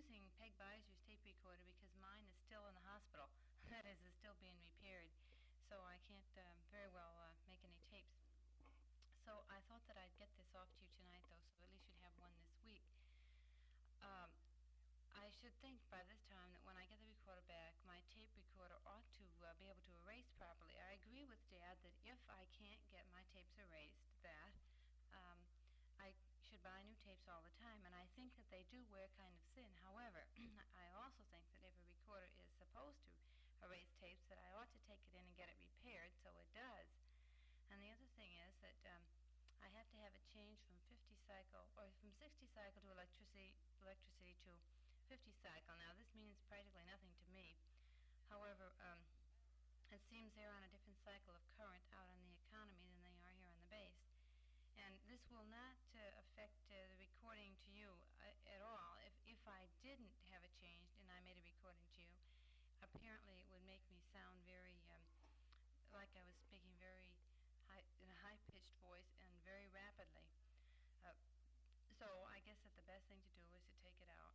using Peg Beiser's tape recorder because mine is still in the hospital. That is, it's still being repaired. So I can't very well make any tapes. So I thought that I'd get this off to you tonight, though, so at least you'd have one this week. Um, I should think by this time that when I get the recorder back, my tape recorder ought to be able to erase properly. I agree with Dad that if I can't get my tapes erased, that um, I should buy new tapes all the time, and I think that they do wear kind of thin. However, I also think that if a recorder is supposed to erase tapes, that I ought to take it in and get it repaired, so it does. And the other thing is that I have to have it changed from 50 cycle, or from 60 cycle to electricity to 50 cycle. Now, this means practically nothing to me. However, it seems they're on a different cycle of current out on the economy than they are here on the base. And this will not affect the recording to you at all. If I didn't have it changed and I made a recording to you, apparently it would make me sound very like I was speaking very high, in a high-pitched voice and very rapidly. Uh, so I guess that the best thing to do is to take it out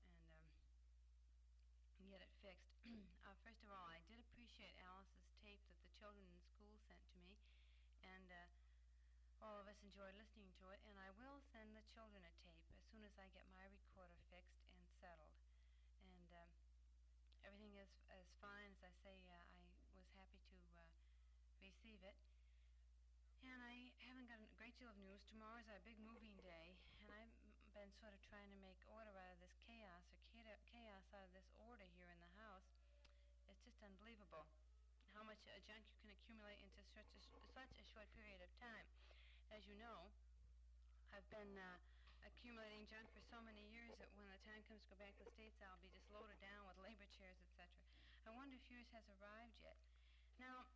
and get it fixed. First of all, I did appreciate Alice's tape that the children in school sent to me, and all of us enjoyed listening to it, and I will send the children a tape as soon as I get my recorder fixed and settled. And everything is as fine. As I say, I was happy to receive it. And I haven't got a great deal of news. Tomorrow is our big moving day, and I've been sort of trying to make order out of this chaos, or chaos out of this order here in the house. It's just unbelievable how much junk you can accumulate into such a short period of time. As you know, I've been accumulating junk for so many years that when the time comes to go back to the States, I'll be just loaded down with labor chairs, etc. I wonder if yours has arrived yet. Now,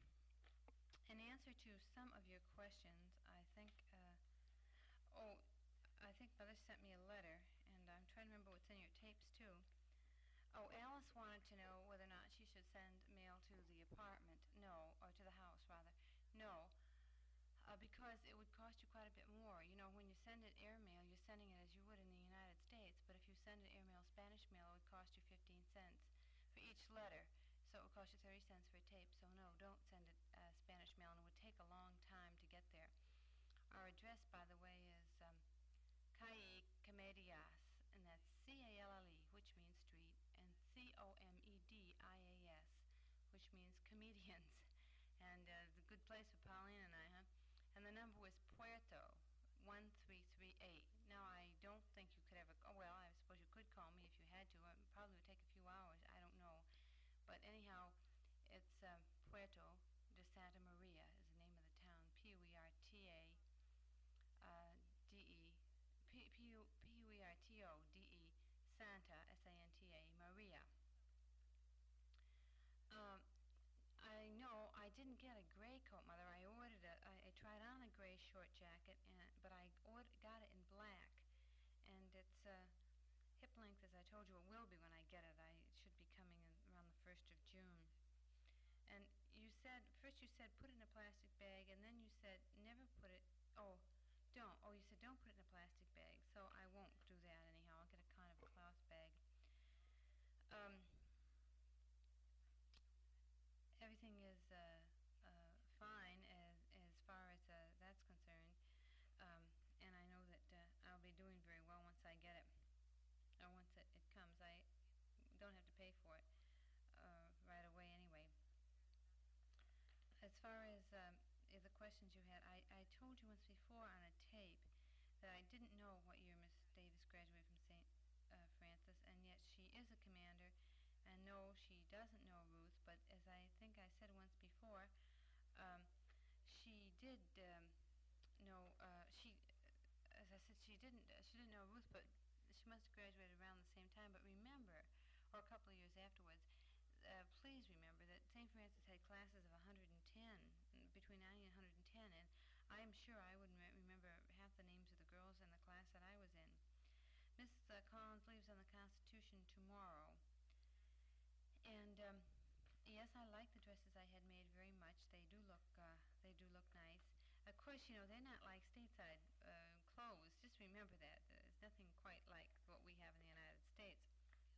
in answer to some of your questions, I think, I think Mother sent me a letter, and I'm trying to remember what's in your tapes, too. Oh, Alice wanted to know whether or not she should send mail to the apartment. No, or to the house, rather. No, because it would cost you quite a bit more. You know, when you send it airmail, you're sending it as you would in the United States, but if you send it airmail Spanish mail, it would cost you 15 cents for each letter. So it would cost you 30 cents for a tape. So no, don't send it Spanish mail, and it would take a long time to get there. Our address, by the way, is Calle Comedias, and that's C-A-L-L-E, which means street, and C-O-M-E-D-I-A-S, which means comedians. And it's a good place for Pauline and I, huh? And the number was Puerto 1338. Now, I don't think you could ever, oh, well, I suppose you could call me if you had to. It probably would take a few hours. I don't know. But anyhow, it's Puerto de Santa Maria is the name of the town. P-U-E-R-T-A D-E P-U-E-R-T-O-D-E Santa, S-A-N-T-A, Maria. I know I didn't get a gray coat, Mother. I ordered I tried on a gray short jacket, but I got it in black. And it's hip length, as I told you, it will be when I get it. It should be coming in around the 1st of June. And you said, first you said put it in a plastic bag, and then you said never put it, you said don't put it in a plastic bag. So I won't do that anyhow. I'll get a kind of a cloth bag. Everything is fine as far as that's concerned. And I know that I'll be doing very well once I get it, or once it comes. I don't have to pay for it right away anyway. As far as the questions you had, I told you once before on a tape that I didn't know what year Miss Davis graduated from St. Francis, and yet she is a commander. And no, she doesn't know Ruth, but as I think I said once before, she did know, as I said, she didn't know Ruth, but she must have graduated around the same time. But remember, or a couple of years afterwards, please remember that St. Francis had classes of 110, between 90 and 110, and I'm sure I wouldn't remember half the names of the girls in the class that I was in. Miss Collins leaves on the Constitution tomorrow. And yes, I like the dresses I had made very much. They do look nice. Of course, you know they're not like stateside clothes. Just remember that there's nothing quite like what we have in the United States.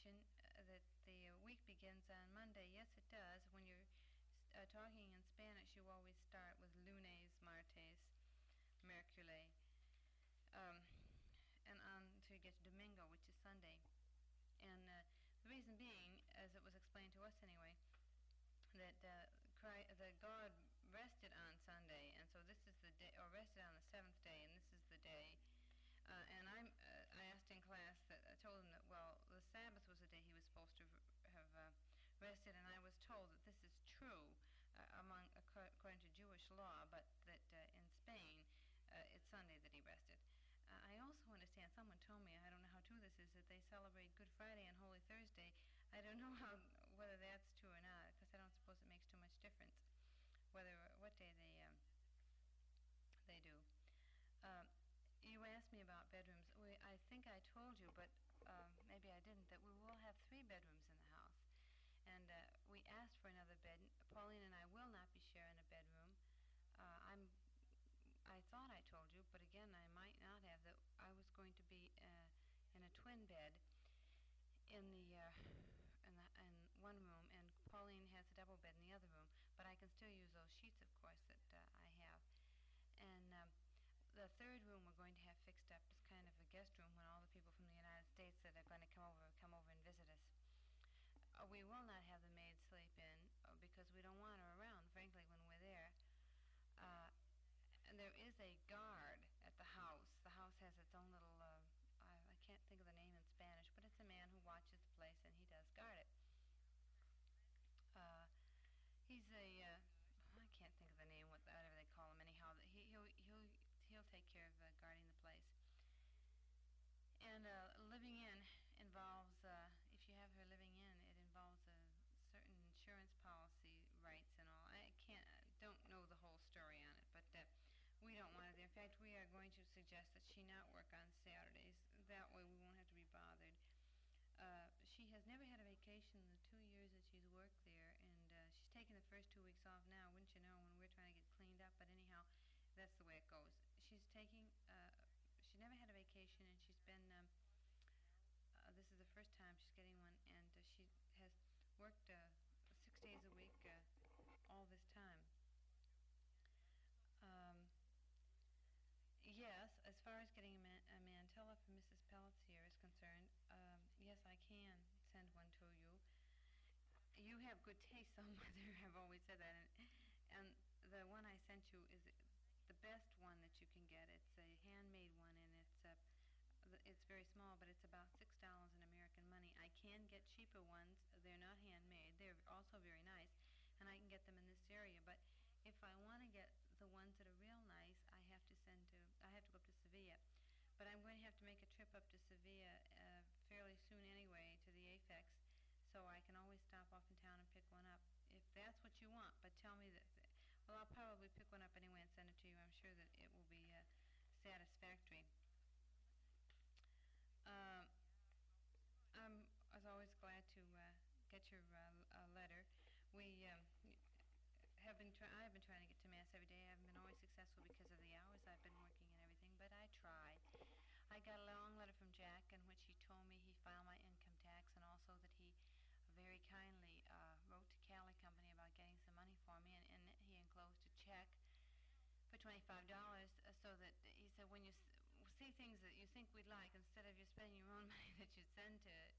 mention that the week begins on Monday. Yes, it does. When you're talking in Spanish, you always start with lunes, martes, miércoles, um, and on to get to Domingo, which is Sunday. And the reason being, as it was explained to us anyway, that the God rested on Sunday, and so this is the day, or rested on the seventh day, and this is the day. I asked in class that I told him that the Sabbath was the day he was supposed to have rested, and I was told that this is true according to Jewish law, but that in Spain it's Sunday that he rested. I also understand, someone told me, I don't know how true this is, that they celebrate Good Friday and Holy Thursday. I don't know whether that's true or not, because I don't suppose it makes too much difference what day they do. You asked me about bedrooms. I think I told you, but maybe I didn't, that we will have 3 bedrooms in the house. And we asked for another bed. Pauline and I will not be sharing a bedroom. I thought I told you, but again, I might not have, that I was going to be in a twin bed in one room, and Pauline has a double bed in the other room. But I can still use those sheets, of course, that I have. And the third room we're going to have fixed up as kind of a guest room when all the people from the United States that are going to come over and visit us. We will not have the maid sleep in because we don't want her around, frankly, when we're there. And there is a guard at the house. The house has its own little, I can't think of the name in Spanish, but it's a man who watches the place, and he does guard it. He's I can't think of the name, whatever they call him. Anyhow, he'll take care of guarding the place. And living in involves, if you have her living in, it involves certain insurance policy rights and all. I don't know the whole story on it, but we don't want it there. In fact, we are going to suggest that she not work on Saturdays. That way we won't have to be bothered. She has never had a vacation in the 2 years that she's worked there, and she's taking the first 2 weeks off now, wouldn't you know, when we're trying to get cleaned up. But anyhow, that's the way it goes. She never had a vacation, and she's been, this is the first time she's getting one, and she has worked 6 days a week all this time. Yes, as far as getting a mantilla for Mrs. Pelletier is concerned, yes, I can send one to you. You have good taste, some mother. I've always said that. And the one I sent you is the best one that you can get. It's a handmade one, and it's very small, but it's about $6 in American money. I can get cheaper ones. They're not handmade. They're also very nice, and I can get them in this area. But if I want to get the ones that are real nice, I have to go up to Sevilla. But I'm going to have to make a trip up to Sevilla fairly soon anyway, to the AFEX, so I can always stop off in town and pick one up if that's what you want. But tell me that, well, I'll probably pick one up anyway and send it to you. I'm sure that it will be satisfactory. I'm, as always, glad to get your letter. We I have been trying to get to Mass every day. I haven't been always successful because of the hours I've been working and everything, but I tried. I got a long letter from Jack in which he told me he filed my income tax, and also that he very kindly wrote to Cali Company about getting some money for me, and he enclosed a check for $25 so that he said, when you see things that you think we'd like, instead of you spending your own money, that you'd send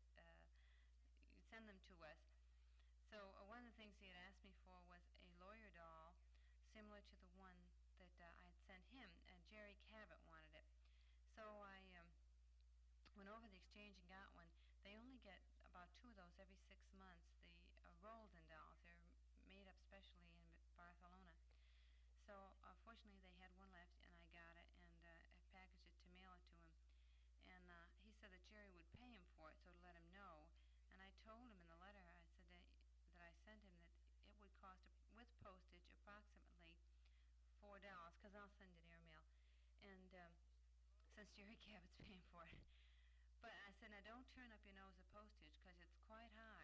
them to us. So one of the things he had asked me for was a lawyer doll similar to the one that I had sent him, and Jerry Cabot wanted it. So I went over the exchange and got one. They only get about 2 of those every 6 months, the Roldan dolls. They're made up specially in Barcelona. So fortunately they had one left, and I got it, and I packaged it to mail it to him. And he said that Jerry would pay him for it, so to let him know. And I told him in the letter, I said that I sent him, that it would cost, with postage, approximately $4, because I'll send it airmail. And since Jerry Cabot's paying for it. But I said, now don't turn up your nose at postage, because it's quite high.